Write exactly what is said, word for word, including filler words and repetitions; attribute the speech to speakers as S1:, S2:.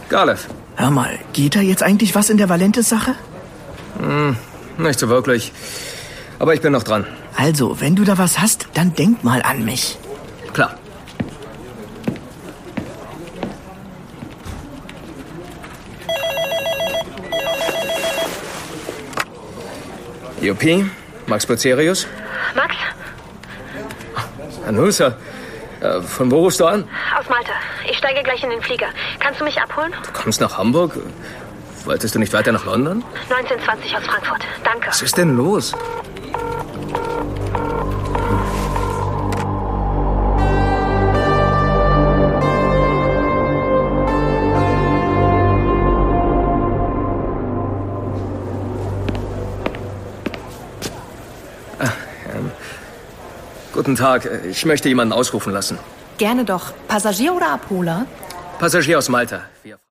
S1: Garlev.
S2: Hör mal, geht da jetzt eigentlich was in der Valentes-Sache?
S1: Hm, nicht so wirklich. Aber ich bin noch dran.
S2: Also, wenn du da was hast, dann denk mal an mich.
S1: Klar. Juppie, Max Bucerius?
S3: Max?
S1: Anusa, äh, von wo rufst du an?
S3: Aus Malta. Ich steige gleich in den Flieger. Kannst du mich abholen?
S1: Du kommst nach Hamburg? Wolltest du nicht weiter nach London?
S3: neunzehn zwanzig aus Frankfurt. Danke.
S1: Was ist denn los? Ah, ähm, guten Tag, ich möchte jemanden ausrufen lassen.
S4: Gerne doch. Passagier oder Abholer?
S1: Passagier aus Malta. Wir